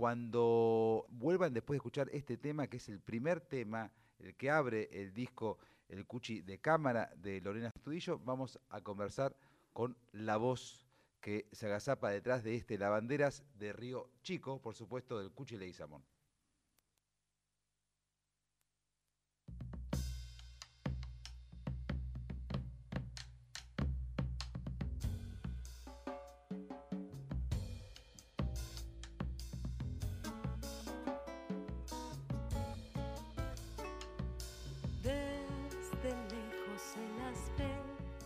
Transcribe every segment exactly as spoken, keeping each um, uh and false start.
cuando vuelvan después de escuchar este tema, que es el primer tema, el que abre el disco El Cuchi de Cámara de Lorena Astudillo, vamos a conversar con la voz que se agazapa detrás de este Lavanderas de Río Chico, por supuesto, del Cuchi Leguizamón. Desde lejos se las ve,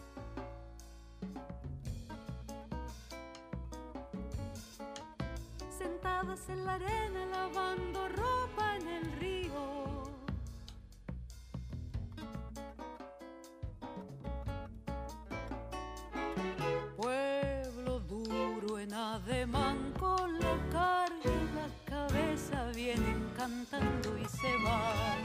sentadas en la arena lavando ropa en el río. Pueblo duro en ademán, con la carga en la cabeza, vienen cantando y se van.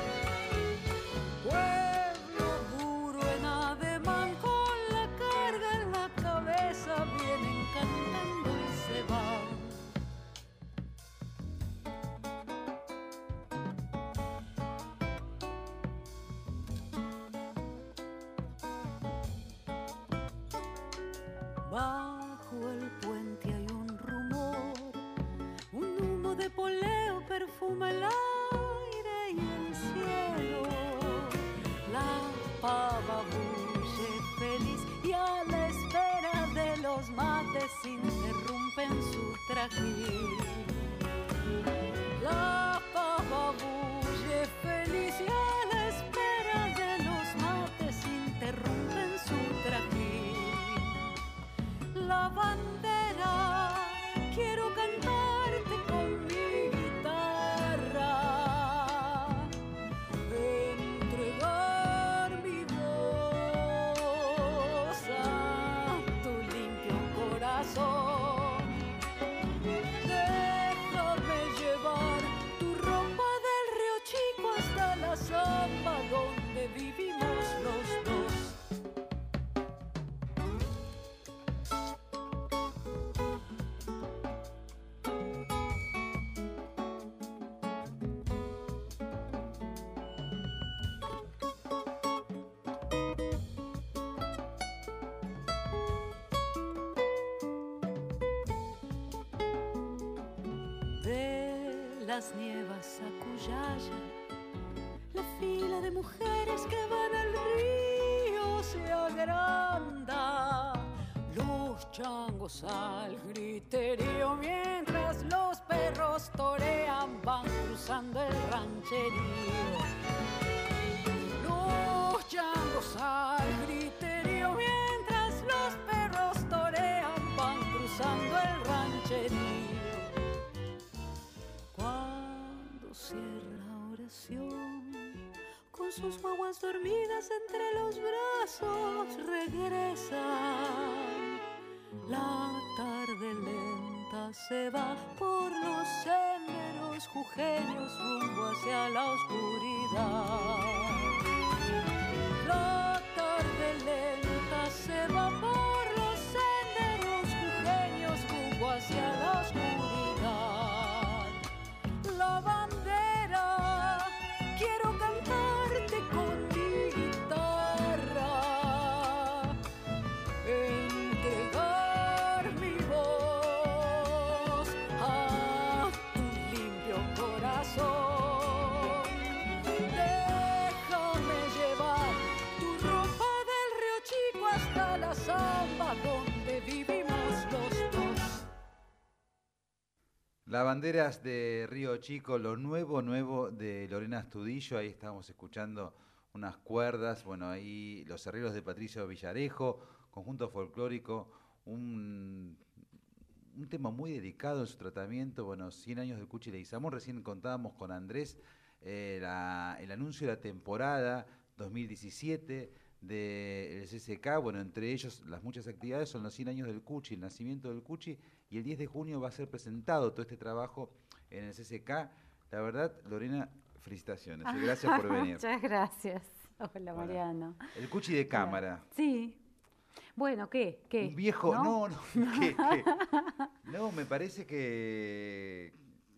Pueblo duro en ademán, con la carga en la cabeza, vienen cantando y se van. Bajo el puente hay un rumor, un humo de poleo perfuma el aire y el cielo. La pava bulle feliz y a la espera de los mates interrumpen su trajín. La pava bulle feliz y a la espera de los mates interrumpen su trajín. La bandera, quiero cantarte con mi guitarra, entregar mi voz a tu limpio corazón. Déjame llevar tu ropa del Río Chico hasta la zamba donde vivimos los dos. Las nievas a Cuyaya, la fila de mujeres que van al río se agranda. Los changos al griterío mientras los perros torean, van cruzando el rancherío. Los changos al griterío mientras los perros torean, van cruzando el rancherío. Cierra la oración, con sus guaguas dormidas entre los brazos regresan. La tarde lenta se va por los senderos jujeños rumbo hacia la oscuridad. La tarde lenta se va por los senderos jujeños rumbo hacia la oscuridad. La bandera, quiero cantarte con mi guitarra, entregar mi voz a tu limpio corazón. Déjame llevar tu ropa del Río Chico hasta la zamba donde vivimos los dos. Lavanderas de Río Chico, lo nuevo, nuevo de Lorena Astudillo. Ahí estábamos escuchando unas cuerdas, bueno, ahí los arreglos de Patricio Villarejo, conjunto folclórico, un, un tema muy delicado en su tratamiento, bueno, cien años del Cuchi Leguizamón. Recién contábamos con Andrés eh, la, el anuncio de la temporada dos mil diecisiete del C C K, bueno, entre ellos las muchas actividades son los cien años del Cuchi, el nacimiento del Cuchi, y el diez de junio va a ser presentado todo este trabajo en el C C K. La verdad, Lorena, felicitaciones y gracias por venir. Muchas gracias. Hola, Bueno, Mariano. el Cuchi de cámara. Sí. Bueno, ¿qué? ¿Qué? Un viejo, no, ¿No? no, ¿qué, qué? No, me parece que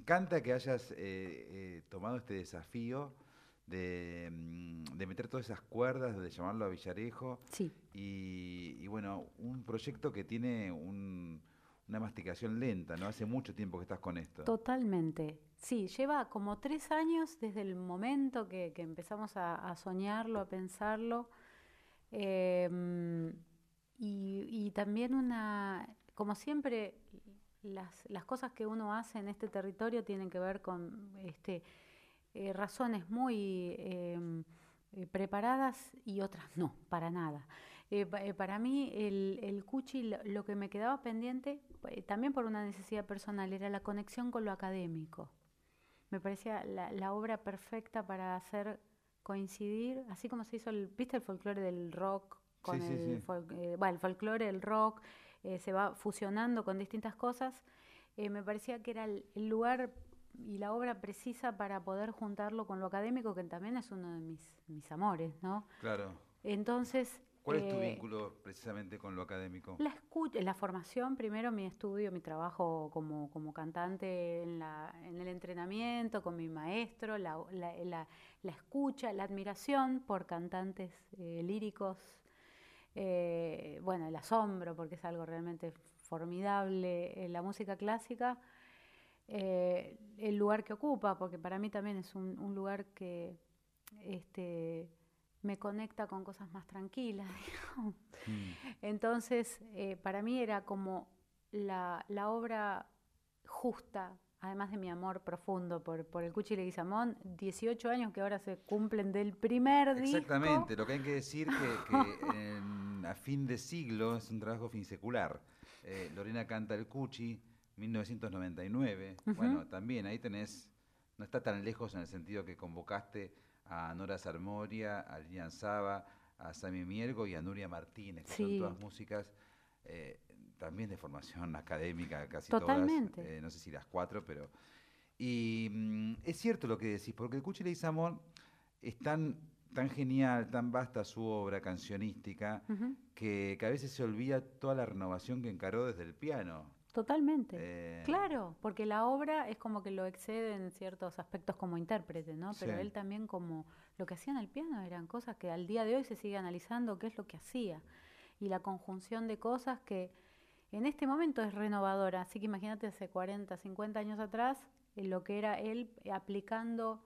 encanta que hayas eh, eh, tomado este desafío de, mm, de meter todas esas cuerdas, de llamarlo a Villarejo. Sí, Y, y bueno, un proyecto que tiene un- una masticación lenta, ¿no? Hace mucho tiempo que estás con esto. totalmente. Sí, lleva como tres años desde el momento que, que empezamos a, a soñarlo, a pensarlo. em, y, y también una, como siempre, las, las cosas que uno hace en este territorio tienen que ver con este, eh, razones muy em, eh, preparadas y otras no, para nada. Eh, pa- eh, para mí el, el cuchi, lo, lo que me quedaba pendiente, eh, también por una necesidad personal, era la conexión con lo académico. Me parecía la, la obra perfecta para hacer coincidir, así como se hizo el, ¿viste el folclore del rock Sí, con sí, el, sí. fol- eh, bueno, el folclore, el rock, eh, se va fusionando con distintas cosas? Eh, me parecía que era el, el lugar y la obra precisa para poder juntarlo con lo académico, que también es uno de mis, mis amores, ¿no? Claro. Entonces, ¿Cuál es tu eh, vínculo precisamente con lo académico? la escucha, la formación, primero mi estudio, mi trabajo como, como cantante en, la, en el entrenamiento con mi maestro, la, la, la, la escucha, la admiración por cantantes eh, líricos, eh, bueno, el asombro, porque es algo realmente formidable, eh, la música clásica, eh, el lugar que ocupa, porque para mí también es un, un lugar que este, me conecta con cosas más tranquilas, digamos. Mm. Entonces, eh, para mí era como la, la obra justa, además de mi amor profundo por, por el Cuchi Leguizamón, dieciocho años que ahora se cumplen del primer disco. Exactamente, lo que hay que decir que, que en- a fin de siglo es un trabajo fin secular. Eh, Lorena canta el Cuchi, mil novecientos noventa y nueve. Ujú. Bueno, también ahí tenés, no está tan lejos en el sentido que convocaste a Nora Sarmoria, a Lilian Saba, a Sami Miergo y a Nuria Martínez, que son Sí, todas músicas eh, también de formación académica, casi todas, totalmente. eh, no sé si las cuatro, pero... Y mm, es cierto lo que decís, porque el Cuchi Leguizamón es tan, tan genial, tan vasta su obra cancionística, Ujú. que, que a veces se olvida toda la renovación que encaró desde el piano. Totalmente. Eh, Claro, porque la obra es como que lo excede en ciertos aspectos como intérprete, ¿no? sí, Pero él también como lo que hacía en el piano eran cosas que al día de hoy se sigue analizando qué es lo que hacía y la conjunción de cosas que en este momento es renovadora. Así que imagínate hace cuarenta, cincuenta años atrás, eh, lo que era él aplicando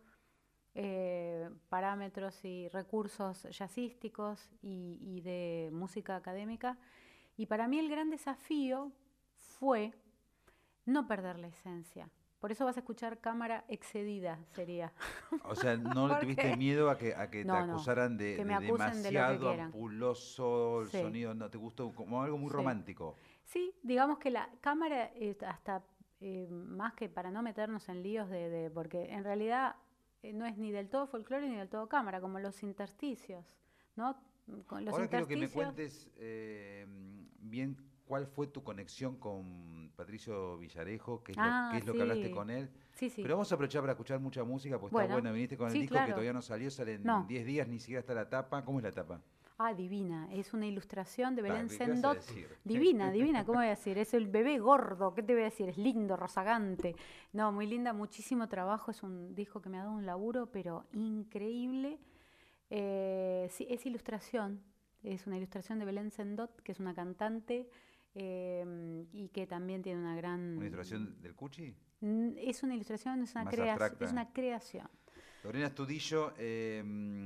eh, parámetros y recursos jazzísticos y, y de música académica. Y para mí el gran desafío fue no perder la esencia. Por eso vas a escuchar cámara excedida, sería. o sea, no le tuviste Porque miedo a que, a que te no, no, acusaran de, que me de acusen de lo que demasiado quieran. ampuloso el Sí, sonido, no te gustó como algo muy sí. romántico. Sí, digamos que la cámara, eh, hasta eh, más que para no meternos en líos de, de- porque en realidad eh, no es ni del todo folclore ni del todo cámara, como los intersticios, ¿no? Con los Ahora quiero que me intersticios, cuentes eh, bien cuál fue tu conexión con Patricio Villarejo, qué es lo, qué ah, es lo que hablaste sí, con él. sí, sí. Pero vamos a aprovechar para escuchar mucha música, pues está Bueno, bueno. Viniste con el sí, disco que claro. todavía no salió, sale en No, diez días, ni siquiera está la tapa. ¿Cómo es la tapa? ah, divina, es una ilustración de Ta, Belén ¿qué, qué vas a Sendot. decir? Divina, divina, ¿cómo voy a decir? Es el bebé gordo, ¿qué te voy a decir? Es lindo, rozagante. No, muy linda, muchísimo trabajo, es un disco que me ha dado un laburo, pero increíble. Eh, sí, es ilustración, es una ilustración de Belén Sendot, que es una cantante eh, y que también tiene una ¿Una gran... ilustración del Cuchi? mm, Es una ilustración, es una, Más creación, es abstracta. una creación. Lorena Estudillo, eh,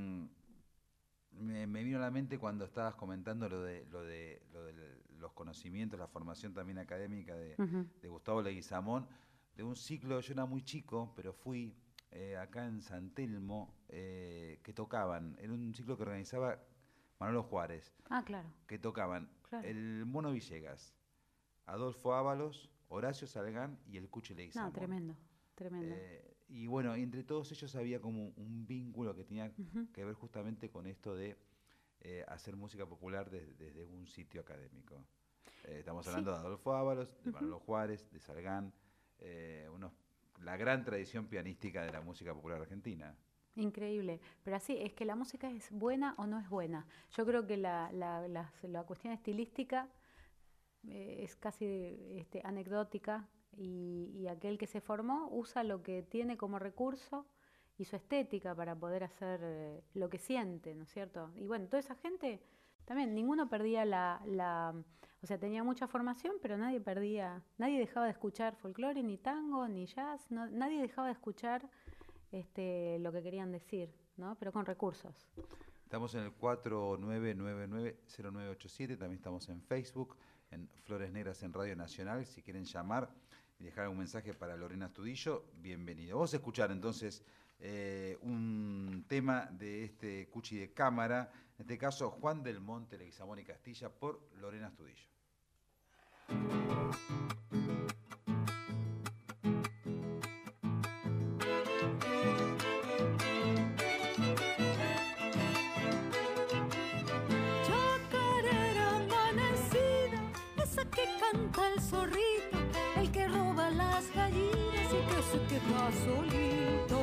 me, me vino a la mente cuando estabas comentando lo de, lo de, lo de los conocimientos, la formación también académica de, Ujú. de Gustavo Leguizamón, de un ciclo, yo era muy chico, pero fui eh, acá en San Telmo, eh, que tocaban, era un ciclo que organizaba Manolo Juárez, Ah, claro, que tocaban claro. el Mono Villegas, Adolfo Ábalos, Horacio Salgán y el Cuchi No, Leguizamón. tremendo, tremendo. Eh, y bueno, entre todos ellos había como un vínculo que tenía Ujú. que ver justamente con esto de eh, hacer música popular desde, desde un sitio académico. Eh, estamos Sí. hablando de Adolfo Ábalos, de Ujú. Manolo Juárez, de Salgán, eh, unos, la gran tradición pianística de la música popular argentina. Increíble, pero así es que la música es buena o no es buena. Yo creo que la, la, las- la cuestión estilística eh, es casi este, anecdótica y, y aquel que se formó usa lo que tiene como recurso y su estética para poder hacer eh, lo que siente, ¿no es cierto? Y bueno, toda esa gente, también ninguno perdía la, la, o sea, tenía mucha formación, pero nadie perdía, nadie dejaba de escuchar folclore, ni tango, ni jazz, no, nadie dejaba de escuchar este, lo que querían decir, ¿no? Pero con recursos. Estamos en el cuatro nueve nueve nueve cero nueve ocho siete, también estamos en Facebook, en Flores Negras en Radio Nacional. Si quieren llamar y dejar un mensaje para Lorena Astudillo, bienvenido. Vamos a escuchar entonces eh, un tema de este Cuchi de Cámara, en este caso Juan del Monte, Leguizamón y Castilla, por Lorena Astudillo. Chacarera amanecida, esa que canta el zorrito, el que roba las gallinas y que se queda solito.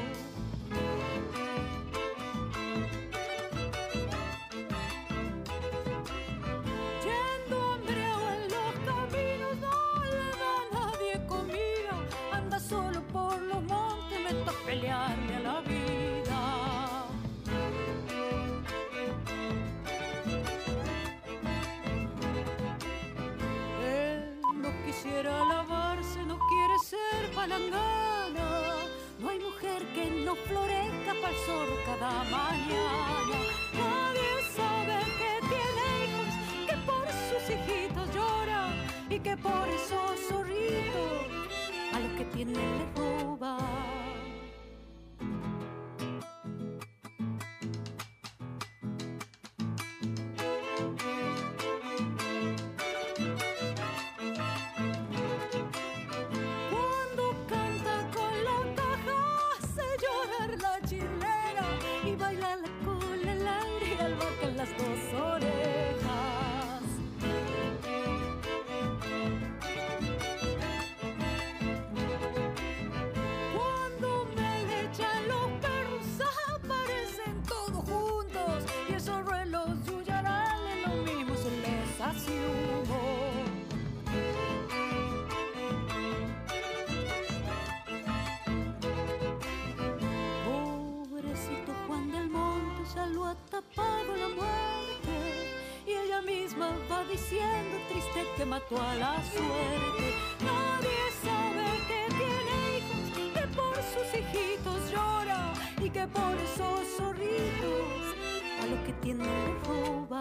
Yendo hambriado en los caminos, no le da a nadie comida, anda solo por los montes, me toca pelearle a la vida. Él no quisiera lavarse, no quiere ser palangana, no hay mujer que no florezca pa'l sol cada mañana. Nadie sabe que tiene hijos, que por sus hijitos llora y que por esos zorritos a los que tienen les roba. Cuando canta con la caja hace llorar la chilera y baila la cola al aire y albarca las dos orejas. Cuando me le echan los perros aparecen todos juntos y esos ruelos yuyarales lo mismo se les hace humo. Pobrecito Juan del Monte, ya lo ha tapado la muerte y ella misma va diciendo triste que mató a la suerte. Nadie sabe que tiene hijos, que por sus hijitos llora y que por esos zorritos a los que tiene le roba.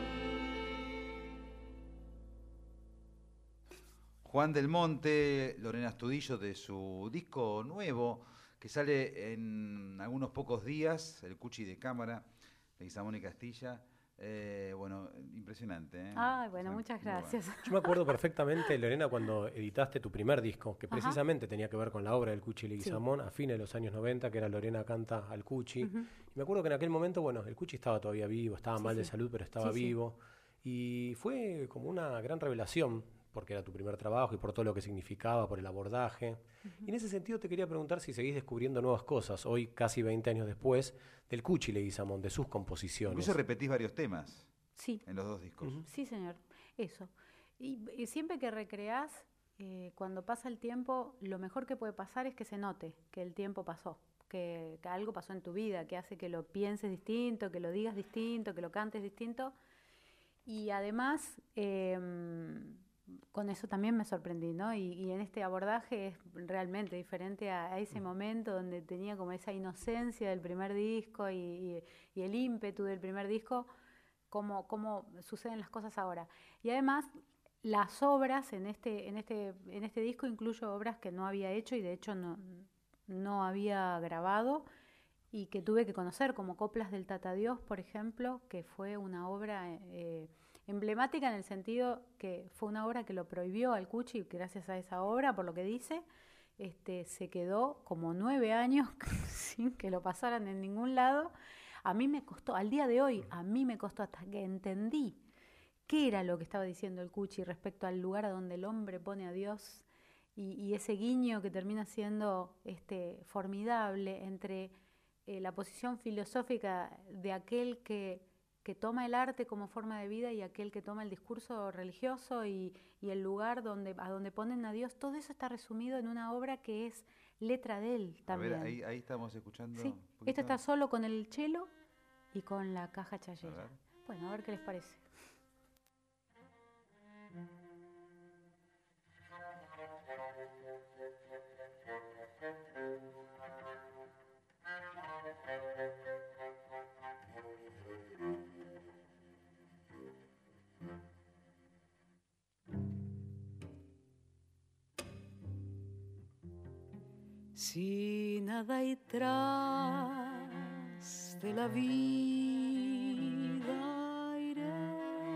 Juan del Monte, Lorena Astudillo, de su disco nuevo, que sale en algunos pocos días, el Cuchi de Cámara, Leguizamón y Castilla. Eh, bueno, impresionante. ¿eh? Ay, bueno, Impresionante. muchas Muy gracias. bueno. Yo me acuerdo perfectamente, Lorena, cuando editaste tu primer disco, que Ajá. precisamente tenía que ver con la obra del Cuchi Leguizamón a fines de los años noventa, que era Lorena canta al Cuchi. Ujú. Y me acuerdo que en aquel momento, bueno, el Cuchi estaba todavía vivo, estaba Sí, mal de sí. salud, pero estaba Sí, sí. vivo. Y fue como una gran revelación, porque era tu primer trabajo y por todo lo que significaba, por el abordaje. Y en ese sentido te quería preguntar si seguís descubriendo nuevas cosas, hoy casi veinte años después, del Cuchi Leguizamón, de sus composiciones. Incluso repetís varios temas Sí. en los dos discos. Ujú. Sí, señor, eso. Y, y siempre que recreás, eh, cuando pasa el tiempo, lo mejor que puede pasar es que se note que el tiempo pasó, que, que algo pasó en tu vida, que hace que lo pienses distinto, que lo digas distinto, que lo cantes distinto. Y además, em, con eso también me sorprendí, ¿no? Y, y en este abordaje es realmente diferente a, a ese momento donde tenía como esa inocencia del primer disco y, y- y el ímpetu del primer disco, como, como suceden las cosas ahora. Y además, las obras en este, en este, en este disco incluyo obras que no había hecho y de hecho no, no había grabado y que tuve que conocer, como Coplas del Tatadiós, por ejemplo, que fue una obra eh, emblemática en el sentido que fue una obra que lo prohibió al Cuchi, y gracias a esa obra, por lo que dice, este, se quedó como nueve años sin que lo pasaran en ningún lado. A mí me costó, al día de hoy, a mí me costó hasta que entendí qué era lo que estaba diciendo el Cuchi respecto al lugar a donde el hombre pone a Dios y, y ese guiño que termina siendo este, formidable entre eh, la posición filosófica de aquel que, que que toma el arte como forma de vida y aquel que toma el discurso religioso y, y el lugar donde, a donde ponen a Dios, todo eso está resumido en una obra que es letra de él también. A ver, ahí, ahí estamos escuchando. Sí, este está solo con el cello y con la caja chayera. Bueno, a ver qué les parece. Si nada hay tras de la vida, iré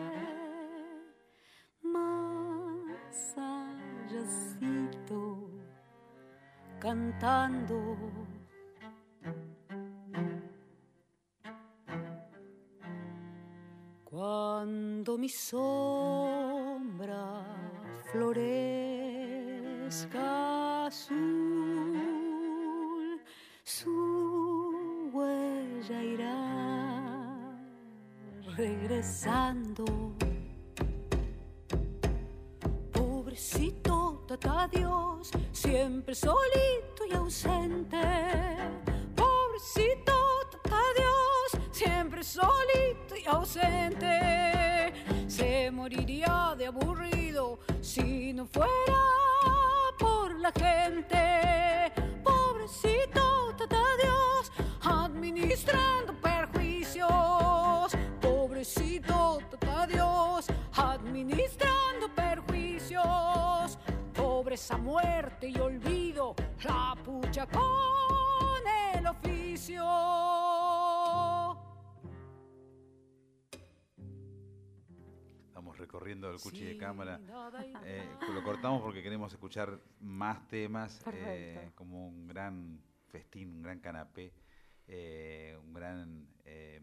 más allácito cantando. Cuando mi sombra florezca azul, su huella irá regresando. Pobrecito tata Dios, siempre solito y ausente. Pobrecito tata Dios, siempre solito y ausente. Se moriría de aburrido si no fuera por la gente. Pobrecito tata Dios, administrando perjuicios. Pobrecito tata Dios, administrando perjuicios. Pobreza, muerte y olvido, la pucha con el oficio. Estamos recorriendo el cuchi de cámara. Eh, lo cortamos porque queremos escuchar más temas, eh, como un gran festín, un gran canapé, eh, un gran eh,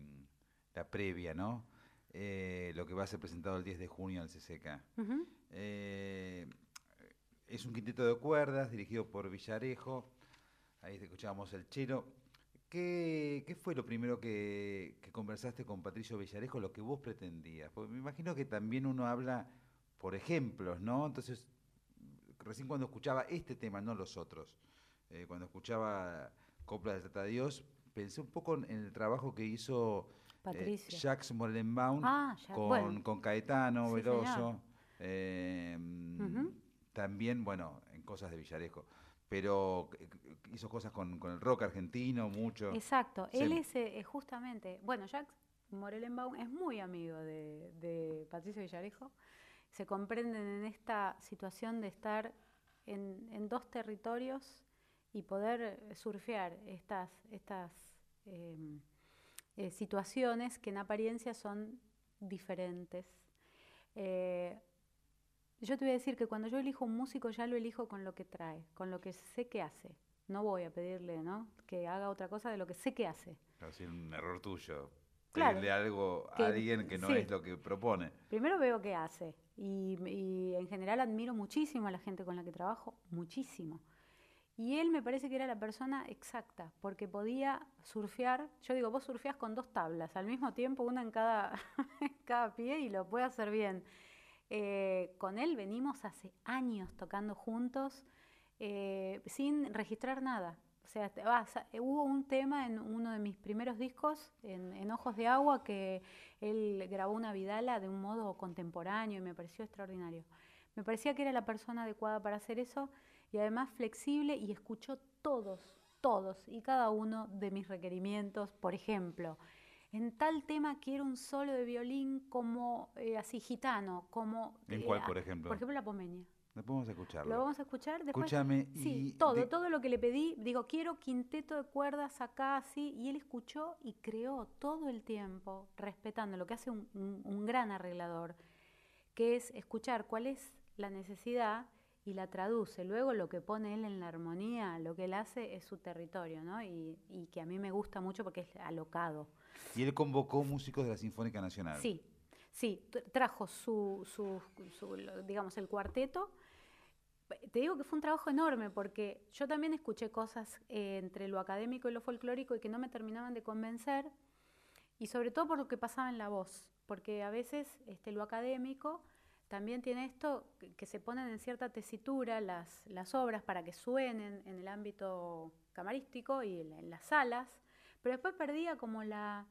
la previa, ¿no? Eh, lo que va a ser presentado el diez de junio al C C K. Uh-huh. Eh, es un quinteto de cuerdas dirigido por Villarejo. Ahí escuchábamos el cello. ¿Qué, ¿Qué fue lo primero que, que conversaste con Patricio Villarejo, lo que vos pretendías? Porque me imagino que también uno habla por ejemplos, ¿no? Entonces, recién cuando escuchaba este tema, no los otros, eh, cuando escuchaba Coplas de Tata Dios, pensé un poco en el trabajo que hizo eh, Jacques Morelenbaum ah, ya, con, bueno. con Caetano sí, Veloso, eh, uh-huh. También, bueno, en cosas de Villarejo. Pero hizo cosas con, con el rock argentino, mucho. Exacto, sí. Él es eh, justamente, bueno, Jacques Morelenbaum es muy amigo de, de Patricio Villarejo. Se comprenden en esta situación de estar en, en dos territorios y poder surfear estas, estas eh, eh, situaciones que en apariencia son diferentes. Eh, Yo te voy a decir que cuando yo elijo un músico ya lo elijo con lo que trae, con lo que sé que hace. No voy a pedirle, ¿no?, que haga otra cosa de lo que sé que hace. Claro, es un error tuyo. Claro, pedirle algo que, a alguien que no sí. es lo que propone. Primero veo qué hace y, y en general admiro muchísimo a la gente con la que trabajo, muchísimo. Y él me parece que era la persona exacta, porque podía surfear. Yo digo, vos surfeás con dos tablas al mismo tiempo, una en cada, en cada pie, y lo puede hacer bien. Eh, con él venimos hace años tocando juntos eh, sin registrar nada. O sea, ah, hubo un tema en uno de mis primeros discos, en, en Ojos de Agua, que él grabó una vidala de un modo contemporáneo y me pareció extraordinario. Me parecía que era la persona adecuada para hacer eso y además flexible, y escuchó todos, todos y cada uno de mis requerimientos. Por ejemplo, en tal tema quiero un solo de violín como eh, así gitano, como... ¿En eh, cuál, por ejemplo? Por ejemplo, La Pomeña. Vamos a escucharlo. Lo vamos a escuchar después. Escúchame. Sí, y todo, de... todo lo que le pedí. Digo, quiero quinteto de cuerdas acá, así. Y él escuchó y creó todo el tiempo, respetando lo que hace un, un, un gran arreglador, que es escuchar cuál es la necesidad y la traduce. Luego lo que pone él en la armonía, lo que él hace es su territorio, ¿no? Y, y que a mí me gusta mucho porque es alocado. Y él convocó músicos de la Sinfónica Nacional. Sí, sí, trajo su, su, su, digamos, el cuarteto. Te digo que fue un trabajo enorme porque yo también escuché cosas eh, entre lo académico y lo folclórico y que no me terminaban de convencer. y sobre todo por lo que pasaba en la voz, porque a veces este, lo académico también tiene esto que, que se ponen en cierta tesitura las, las obras para que suenen en el ámbito camarístico y en, en las salas, pero después perdía como la,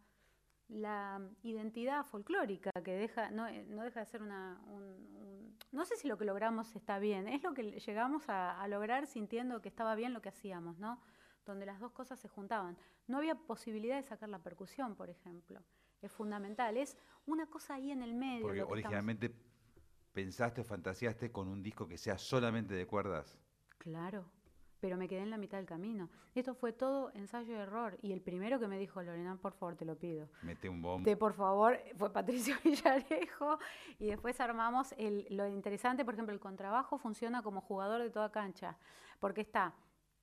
la identidad folclórica que deja, no, no deja de ser una... Un, un, no sé si lo que logramos está bien, es lo que llegamos a, a lograr sintiendo que estaba bien lo que hacíamos, ¿no? Donde las dos cosas se juntaban. No había posibilidad de sacar la percusión, por ejemplo. Es fundamental, es una cosa ahí en el medio. Porque lo que originalmente estamos... pensaste o fantaseaste con un disco que sea solamente de cuerdas. Claro, pero me quedé en la mitad del camino. Esto fue todo ensayo y error. Y el primero que me dijo, Lorena, por favor, te lo pido. Mete un bombo. De por favor, fue Patricio Villarejo. Y después armamos el, lo interesante, por ejemplo, el contrabajo funciona como jugador de toda cancha. Porque está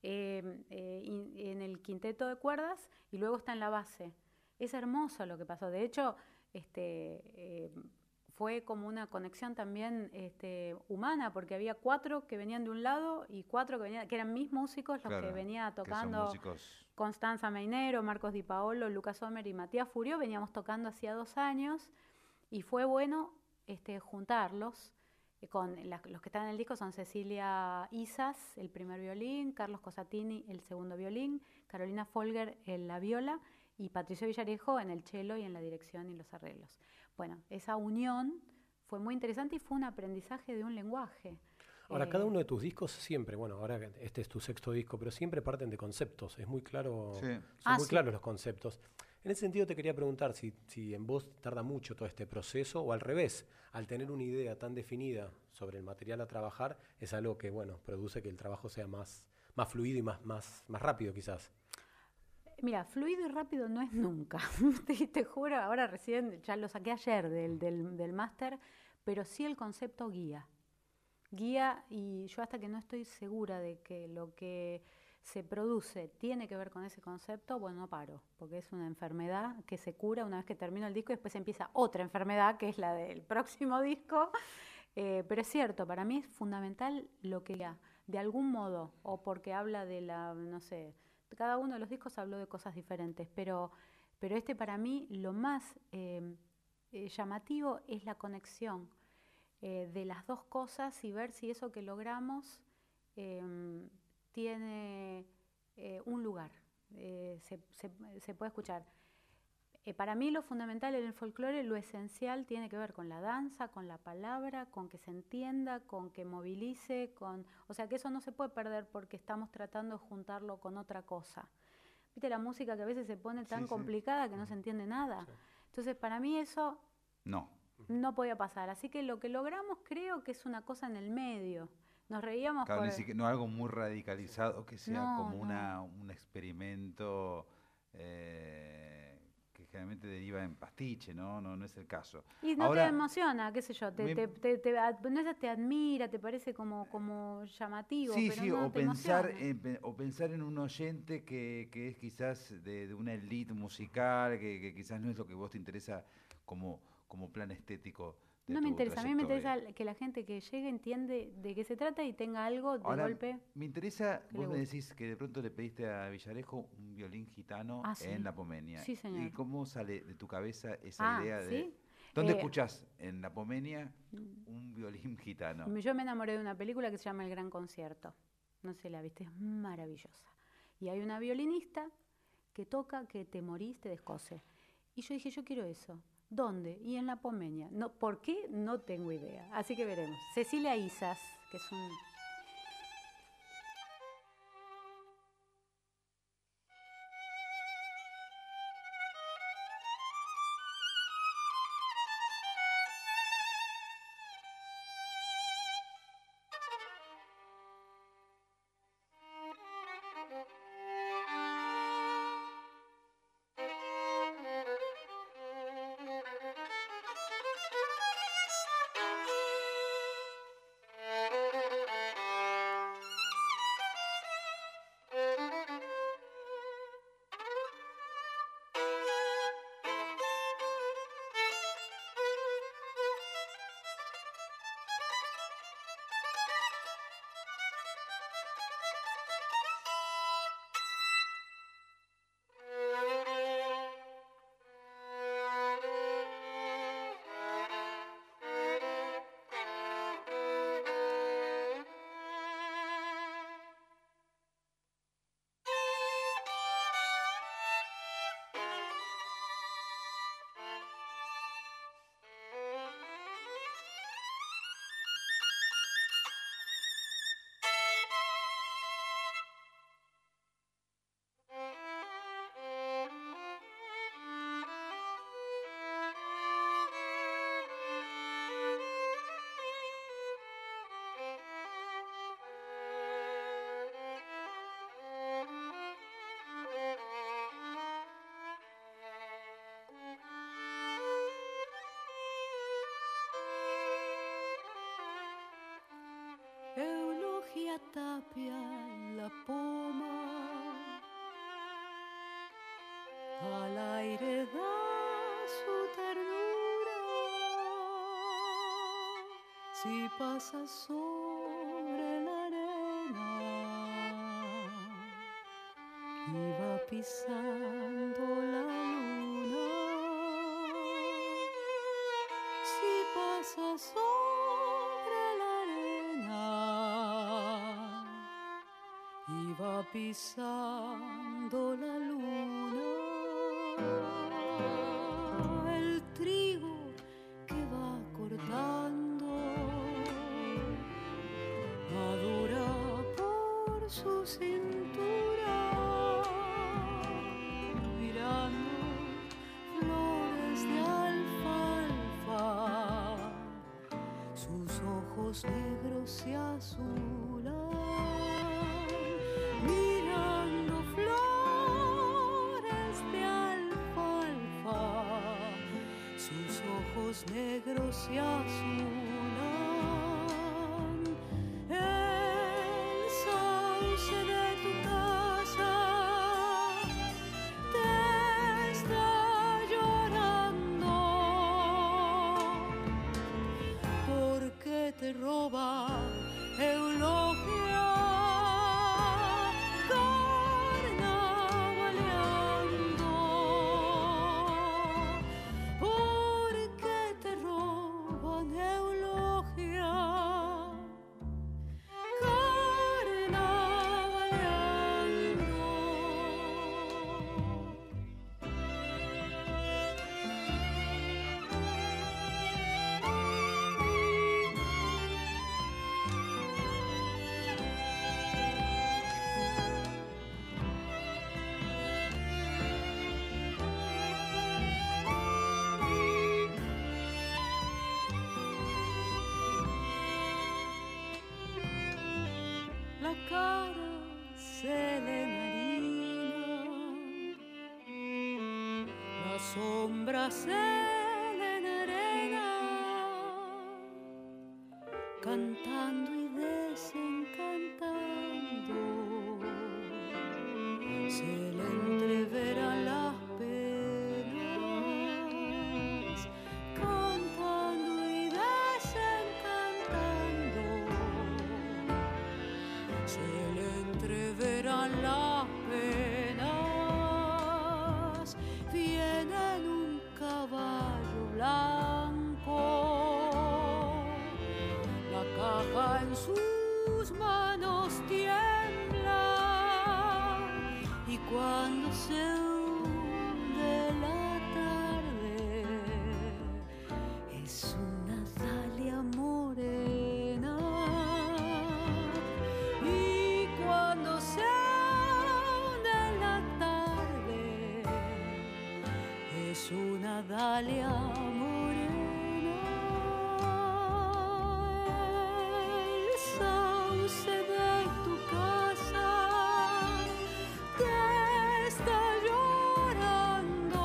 eh, eh, in, en el quinteto de cuerdas y luego está en la base. Es hermoso lo que pasó. De hecho, este... Eh, fue como una conexión también este, humana, porque había cuatro que venían de un lado y cuatro que venían, que eran mis músicos, los Claro, que venía que son tocando músicos. Constanza Meinero, Marcos Di Paolo, Lucas Homer y Matías Furio, veníamos tocando hacía dos años y fue bueno este, juntarlos. eh, Con la- los que están en el disco son Cecilia Isas, el primer violín, Carlos Cosatini, el segundo violín, Carolina Folger en la viola y Patricio Villarejo en el cello y en la dirección y los arreglos. Bueno, esa unión fue muy interesante y fue un aprendizaje de un lenguaje. Ahora, Eh, cada uno de tus discos siempre, bueno, ahora que este es tu sexto disco, pero siempre parten de conceptos. Es muy claro, Sí. son Ah, muy sí. claros los conceptos. En ese sentido te quería preguntar si, si en vos tarda mucho todo este proceso o al revés, al tener una idea tan definida sobre el material a trabajar, es algo que, bueno, produce que el trabajo sea más, más fluido y más, más, más rápido quizás. Mira, fluido y rápido no es nunca. te, te juro, ahora recién, ya lo saqué ayer del, del, del máster, pero sí el concepto guía. Guía, y yo hasta que no estoy segura de que lo que se produce tiene que ver con ese concepto, bueno, no paro, porque es una enfermedad que se cura una vez que termino el disco y después empieza otra enfermedad que es la del próximo disco. Eh, pero es cierto, para mí es fundamental lo que guía, de algún modo, o porque habla de la, no sé, cada uno de los discos habló de cosas diferentes, pero, pero este para mí lo más eh, eh, llamativo es la conexión eh, de las dos cosas y ver si eso que logramos eh, tiene eh, un lugar, eh, se, se, se puede escuchar. Eh, para mí lo fundamental en el folclore, lo esencial tiene que ver con la danza, con la palabra, con que se entienda, con que movilice, con, o sea que eso no se puede perder porque estamos tratando de juntarlo con otra cosa. ¿Viste la música que a veces se pone tan Sí, sí. complicada que no se entiende nada? Sí. Entonces para mí eso No. no podía pasar. Así que lo que logramos creo que es una cosa en el medio. Nos reíamos Claro, por... ni siquiera- no algo muy radicalizado, que sea No, como no. una, un experimento eh, que generalmente deriva en pastiche, ¿no? No, no es el caso. Y no Ahora, te emociona, qué sé yo, te, me- te, te, te, ad- no es te admira, te parece como, como llamativo, sí, pero sí, no o te pensar, emociona. en, pe- o pensar en un oyente que, que es quizás de, de una elite musical, que, que quizás no es lo que vos te interesa como, como plan estético de No me tu interesa, a mí me trayectoria. interesa que la gente que llegue entiende de qué se trata y tenga algo de Ahora, golpe. me interesa, que vos le me guste. decís que de pronto le pediste a Villarejo un violín gitano Ah, sí. en La Pomenia. Sí, señor. ¿Y cómo sale de tu cabeza esa Ah, idea de... ¿sí? ¿Dónde Eh, escuchás en La Pomenia un violín gitano? Yo me enamoré de una película que se llama El Gran Concierto. No sé si la viste, es maravillosa. Y hay una violinista que toca que te morís, te descose. Y yo dije, yo quiero eso. ¿Dónde? Y en La Pomenia. No, ¿por qué? No tengo idea. Así que veremos. Cecilia Isas, que es un... tapia en la poma, al aire da su ternura. Si pasa sobre la arena y va pisando la luna, si pasa sobre la arena y va pisando la luna, el trigo que va cortando madura por su cintura, mirando flores de alfalfa, sus ojos negros se azulan, mirando flores de alfalfa, sus ojos negros se azulan. El sauce de tu casa te está llorando porque te roba eulogia, carnavaleando, porque te roban eulogia, carnavaleando. La cara se le enharina, la sombra se le enarena, cantando y desencantando, se le entreveran las penas, cantando y desencantando, se le entreverán las penas. Viene en un caballo blanco, la caja en sus manos tiembla, y cuando se hunde la tarde es una dalia morena. Y cuando se hunde la tarde es una dalia morena. El sauce de tu casa te está llorando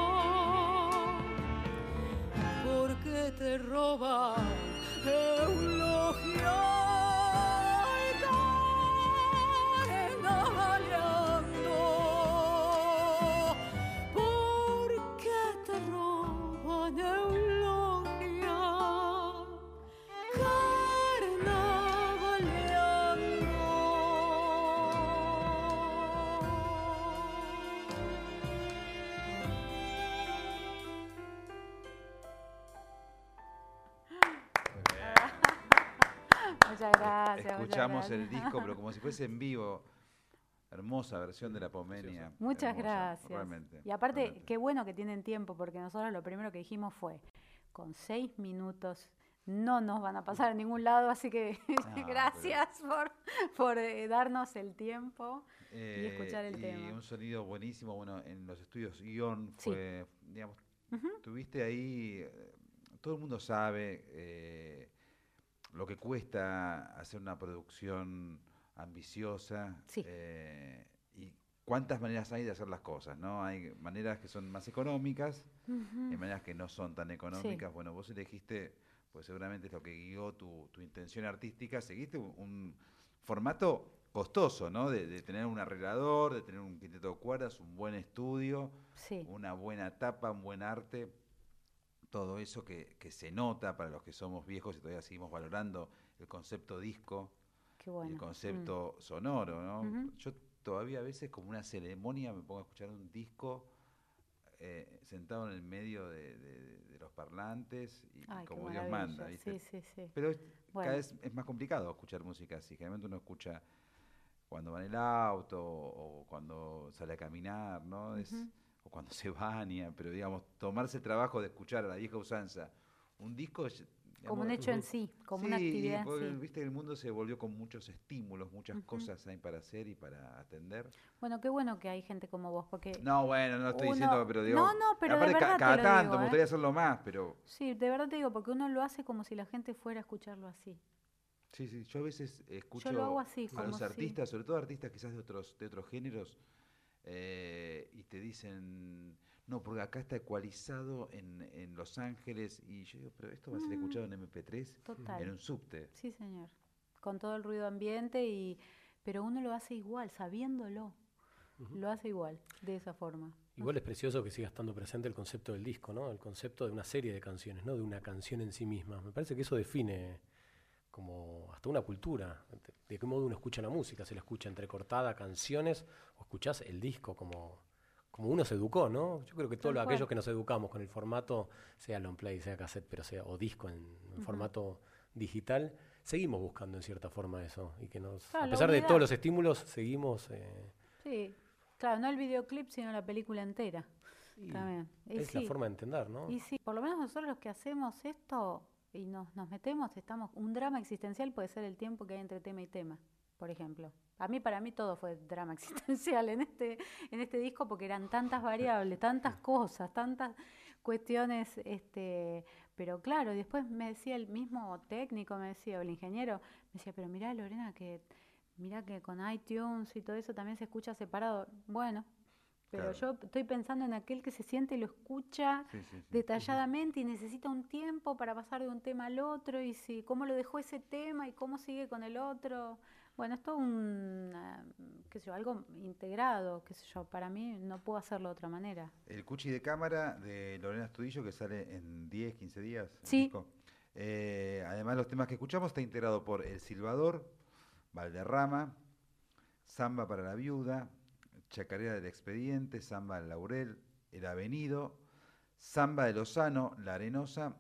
porque te roba eulogia, carnavaleando, porque te roban eulogia, Muchas gracias. Escuchamos muchas el gracias. disco, pero como si fuese en vivo. Hermosa versión de La Pomenia. Muchas Hermosa, gracias. Realmente. Y aparte, realmente. qué bueno que tienen tiempo, porque nosotros lo primero que dijimos fue, con seis minutos no nos van a pasar a ningún lado, así que Ah, gracias por, por eh, darnos el tiempo y Eh, escuchar el y tema. un sonido buenísimo. Bueno, en los estudios Guión Sí. fue, digamos, Ujú. tuviste ahí, eh, todo el mundo sabe eh, lo que cuesta hacer una producción ambiciosa. Sí. eh, y cuántas maneras hay de hacer las cosas, ¿no? Hay maneras que son más económicas, Ujú. hay maneras que no son tan económicas. Bueno, vos elegiste, pues seguramente es lo que guió tu, tu intención artística, seguiste un, formato costoso, ¿no? De, de tener un arreglador, de tener un quinteto de cuerdas, un buen estudio, Sí. una buena tapa, un buen arte, todo eso que, que se nota para los que somos viejos y todavía seguimos valorando el concepto disco, Qué bueno. el concepto mm. sonoro, ¿no? Uh-huh. Yo todavía a veces como una ceremonia me pongo a escuchar un disco eh, sentado en el medio de, de, de los parlantes y, Ay, y como Dios manda, ¿viste? Sí, sí, sí. Pero es, bueno. cada vez es más complicado escuchar música así. Generalmente uno escucha cuando va en el auto o cuando sale a caminar, ¿no? Es, uh-huh. O cuando se baña, pero digamos, tomarse el trabajo de escuchar a la vieja usanza un disco... Digamos, como un hecho uh-huh. en sí, como sí, una actividad porque, en sí. Viste, el mundo se volvió con muchos estímulos, muchas uh-huh. cosas hay para hacer y para atender. Bueno, qué bueno que hay gente como vos, porque... No, bueno, no estoy uno... diciendo, pero digo... No, no, pero aparte, de verdad ca- cada te lo tanto, digo, me ¿eh? gustaría hacerlo más, pero... Sí, de verdad te digo, porque uno lo hace como si la gente fuera a escucharlo así. Sí, sí, yo a veces escucho yo lo hago así, a como los artistas, si... sobre todo artistas quizás de otros, de otros géneros, eh, y te dicen... No, porque acá está ecualizado en, en Los Ángeles. Y yo digo, pero esto va a ser escuchado en eme pe tres, Total. en un subte. Sí, señor. Con todo el ruido ambiente, y pero uno lo hace igual, sabiéndolo. Uh-huh. Lo hace igual, de esa forma. Igual es precioso que siga estando presente el concepto del disco, ¿no? El concepto de una serie de canciones, no de una canción en sí misma. Me parece que eso define como hasta una cultura. De, de qué modo uno escucha la música. Se la escucha entrecortada, canciones, o escuchás el disco como... como uno se educó, ¿no? Yo creo que todos aquellos que nos educamos con el formato, sea long play, sea cassette, pero sea o disco en, en uh-huh. formato digital, seguimos buscando en cierta forma eso. Y que nos, claro, a pesar de todos los estímulos, seguimos... Eh, sí, claro, no el videoclip, sino la película entera. También. Y es sí. la forma de entender, ¿no? Y sí, por lo menos nosotros los que hacemos esto y nos, nos metemos, estamos... Un drama existencial puede ser el tiempo que hay entre tema y tema, por ejemplo. A mí, para mí, todo fue drama existencial en este, en este disco, porque eran tantas variables, tantas cosas, tantas cuestiones, este, pero claro, después me decía el mismo técnico, me decía, o el ingeniero, me decía, pero mirá, Lorena, que mirá que con iTunes y todo eso también se escucha separado. Bueno, pero claro. Yo estoy pensando en aquel que se siente y lo escucha sí, sí, sí. detalladamente y necesita un tiempo para pasar de un tema al otro, y si cómo lo dejó ese tema y cómo sigue con el otro. Bueno, es todo un, uh, qué sé yo, algo integrado, qué sé yo, para mí no puedo hacerlo de otra manera. El Cuchi de cámara de Lorena Astudillo, que sale en diez, quince días. Sí. Eh, además, los temas que escuchamos está integrado por El Silbador, Valderrama, Samba para la Viuda, Chacarera del Expediente, Samba del Laurel, El Avenido, Samba de Lozano, La Arenosa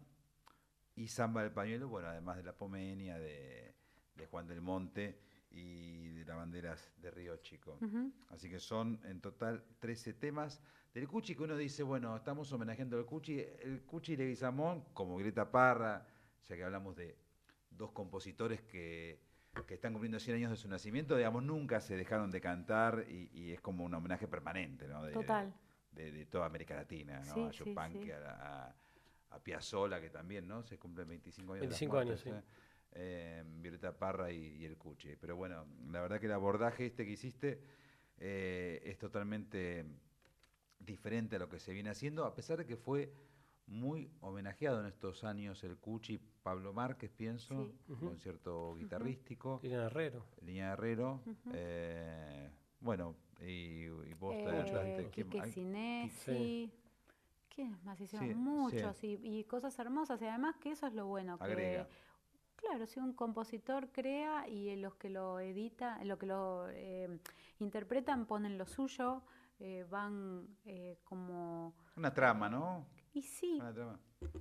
y Samba del Pañuelo, bueno, además de La Pomenia, de, de Juan del Monte y de las banderas de Río Chico. Uh-huh. Así que son en total trece temas del Cuchi, que uno dice, bueno, estamos homenajeando al Cuchi. El Cuchi Leguizamón, como Greta Parra, ya que hablamos de dos compositores que, que están cumpliendo cien años de su nacimiento, digamos, nunca se dejaron de cantar, y, y es como un homenaje permanente, ¿no? De, total. De, de, de toda América Latina, ¿no? Sí, a Chopin, sí, sí. a, a, a Piazzolla, que también, ¿no? Se cumplen veinticinco años. veinticinco de las muertes, años, sí. ¿eh? Eh, Violeta Parra y, y el Cuchi. Pero bueno, la verdad que el abordaje este que hiciste eh, es totalmente diferente a lo que se viene haciendo, a pesar de que fue muy homenajeado en estos años el Cuchi. Pablo Márquez, pienso, sí. un uh-huh. concierto guitarrístico. Uh-huh. Línea Herrero. Línea Herrero. Uh-huh. eh, bueno, y, y vos eh, te Quique Sinesi. ¿Quiénes más hicieron? Sí, muchos, sí. y, y cosas hermosas, y además que eso es lo bueno. Que, agrega. Claro, si un compositor crea y los que lo editan, los que lo eh, interpretan ponen lo suyo, eh, van eh, como... Una trama, ¿no? Y sí. Una trama.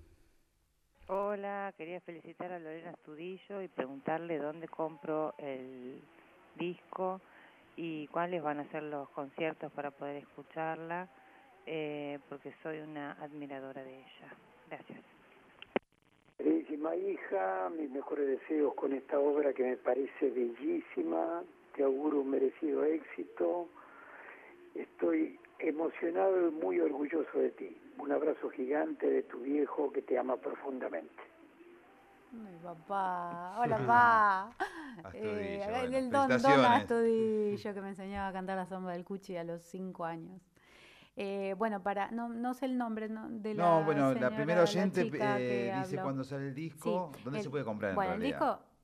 Hola, quería felicitar a Lorena Astudillo y preguntarle dónde compro el disco y cuáles van a ser los conciertos para poder escucharla, eh, porque soy una admiradora de ella. Gracias. Queridísima hija, mis mejores deseos con esta obra que me parece bellísima, te auguro un merecido éxito, estoy emocionado y muy orgulloso de ti. Un abrazo gigante de tu viejo que te ama profundamente. Mi papá, hola papá. Astudillo, eh, bueno, el don, don Astudillo, que me enseñaba a cantar la Samba del Cuchi a los cinco años. Eh, bueno, para no no sé el nombre no, de la No, bueno, señora, la primera oyente la eh, dice habló. cuándo sale el disco, sí, dónde el, se puede comprar en bueno, realidad. el disco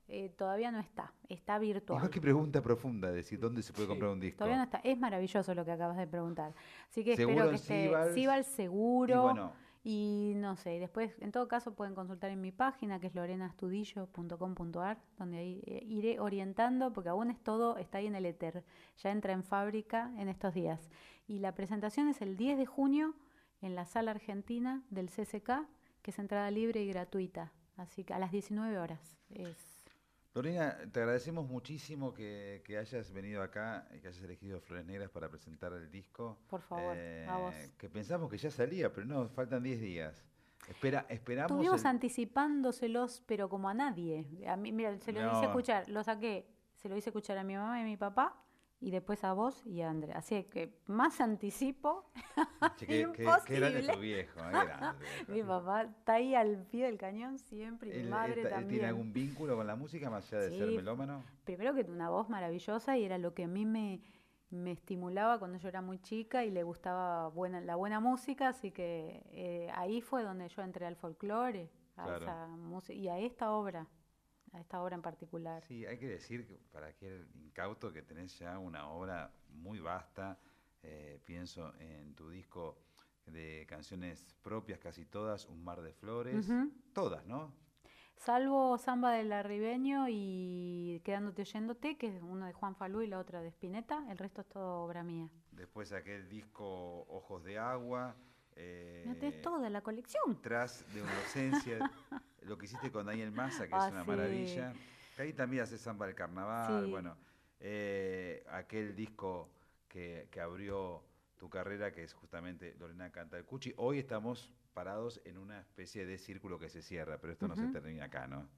eh, todavía no está, está virtual. Igual que pregunta profunda, de decir dónde se puede Sí. comprar un disco. Todavía no está. Es maravilloso lo que acabas de preguntar. Así que Seguro espero que en esté Sibals. Sibals seguro. Y bueno, Y no sé, después, en todo caso, pueden consultar en mi página, que es lorena astudillo punto com punto a r, donde ahí eh, iré orientando, porque aún es todo, está ahí en el éter. Ya entra en fábrica en estos días. Y la presentación es el diez de junio en la Sala Argentina del C C K, que es entrada libre y gratuita. Así que a las diecinueve horas. Es Lorena, te agradecemos muchísimo que, que hayas venido acá y que hayas elegido Flores Negras para presentar el disco. Por favor, Eh, a vos. Que pensamos que ya salía, pero no, faltan diez días. Espera, esperamos. Estuvimos el- anticipándoselos, pero como a nadie. A mí, mira, se lo No. hice escuchar, lo saqué, se lo hice escuchar a mi mamá y a mi papá, y después a vos y a Andrea. Así que más anticipo. Che, qué, qué- qué grande tu viejo, eh, qué grande tu Mi viejo. papá está ahí al pie del cañón siempre, y mi ¿Él, madre él ta- él también. tiene algún vínculo con la música más allá de ser Sí. melómano? Primero que una voz maravillosa, y era lo que a mí me, me estimulaba cuando yo era muy chica y le gustaba buena, la buena música, así que eh, ahí fue donde yo entré al folclore, a Claro. esa música y a esta obra, a esta obra en particular. Sí, hay que decir que para aquel incauto que tenés ya una obra muy vasta. Eh, pienso en tu disco de canciones propias, casi todas, Un mar de flores, Ujú. todas, ¿no? Salvo Samba del Arribeño y Quedándote oyéndote, que es uno de Juan Falú y la otra de Spinetta, el resto es todo obra mía. Después aquel disco Ojos de Agua. Eh, No tenés toda la colección. Tras de una ausencia, lo que hiciste con Daniel Massa, que Ah, es una sí. maravilla. Que ahí también hace Samba del Carnaval, Sí. bueno, eh, aquel disco que, que abrió tu carrera, que es justamente Lorena Canta el Cuchi. Hoy estamos parados en una especie de círculo que se cierra, pero esto no se Ujú. termina acá, ¿no?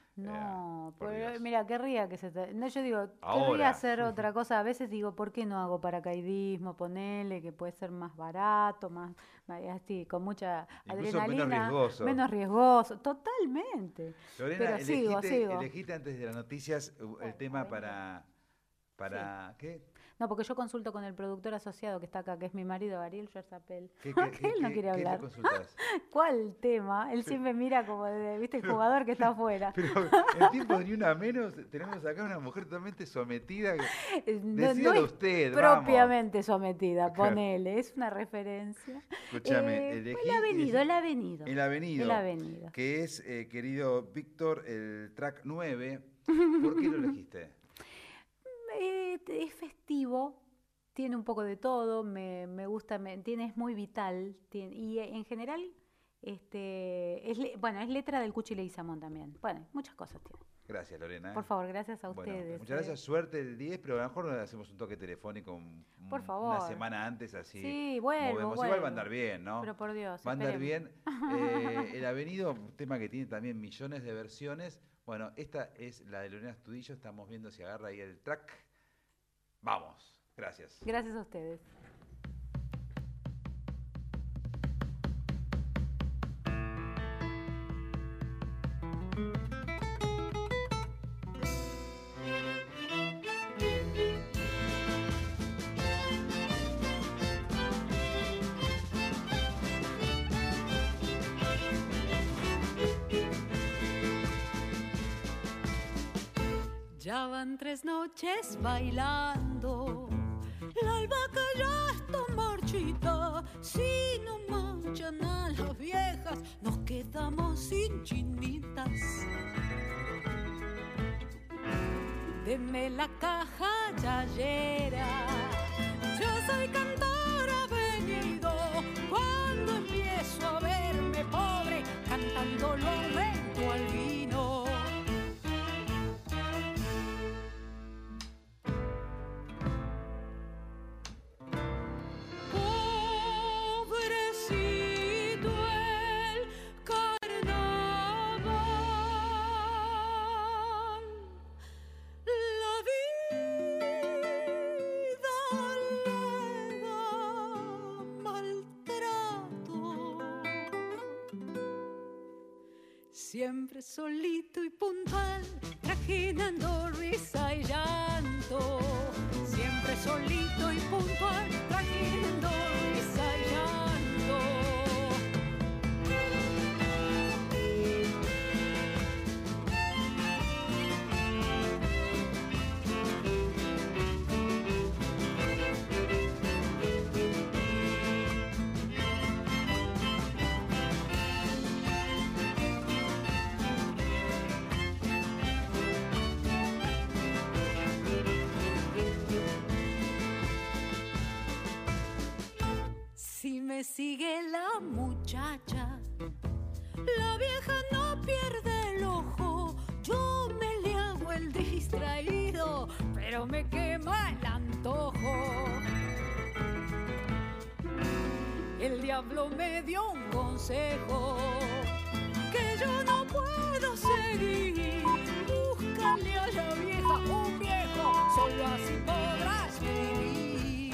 No, por pero, Dios. mira, querría que se... te- No, yo digo, Ahora. querría hacer otra cosa. A veces digo, ¿por qué no hago paracaidismo? Ponele, que puede ser más barato, más, más así, con mucha Incluso menos adrenalina. riesgoso. Menos riesgoso, totalmente. Lorena, Pero elegiste, sigo, sigo. elegiste antes de las noticias uh, el Bueno, tema venga. para... para ¿qué? No, porque yo consulto con el productor asociado que está acá, que es mi marido, Ariel Scherzapel. ¿Qué, Que él no quiere qué le hablar. consultas? ¿Cuál tema? Él siempre mira como, de, ¿viste? El jugador que está afuera. Pero en tiempo de ni una menos, tenemos acá una mujer totalmente sometida. Eh, No, Decídalo no es usted, vamos. propiamente sometida, Claro. ponele, es una referencia. Escúchame, Eh, elegí- el avenido, elegí- el avenido. El Avenido. El Avenido. Que es, eh, querido Víctor, el track nueve. ¿Por qué lo elegiste? Eh, es festivo, tiene un poco de todo, me, me gusta, me, tiene, es muy vital, tiene- y eh, en general, este, es, le- bueno, es letra del Cuchi Leguizamón también. Bueno, muchas cosas tiene. Gracias, Lorena. Por favor, gracias a Bueno, ustedes. muchas eh. gracias, suerte el diez, pero a lo mejor hacemos un toque telefónico un- Por un- favor. una semana antes, así Sí, vuelvo, movemos. Igual vuelvo. va a andar bien, ¿no? Pero por Dios, Va a andar esperemos. bien. Eh, el Avenido, un tema que tiene también millones de versiones. Bueno, esta es la de Lorena Astudillo. Estamos viendo si agarra ahí el track. Vamos. Gracias. Gracias a ustedes. Ya van tres noches bailando, la albahaca ya está marchita. Si no marchan a las viejas, nos quedamos sin chinitas. Deme la caja yayera, yo soy cantor avenido. Cuando empiezo a verme pobre, cantando lo aumento al vino. Pobrecito el carnaval, la vida le da maltrato. Siempre solito y puntual, trajinando risa y llanto. Siempre solito y puntual, trajinando risa y llanto. me sigue la muchacha. La vieja no pierde el ojo, yo me le hago el distraído, pero me quema el antojo. El diablo me dio un consejo, que yo no puedo seguir. Búscale a la vieja un viejo, solo así podrás vivir.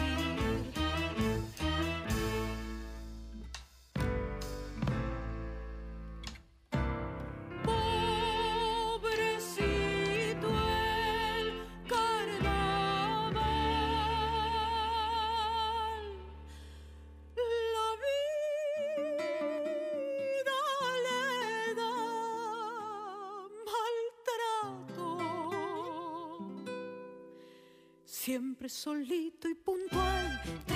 Pobrecito el carnaval, la vida le da maltrato. Siempre solito y puntual.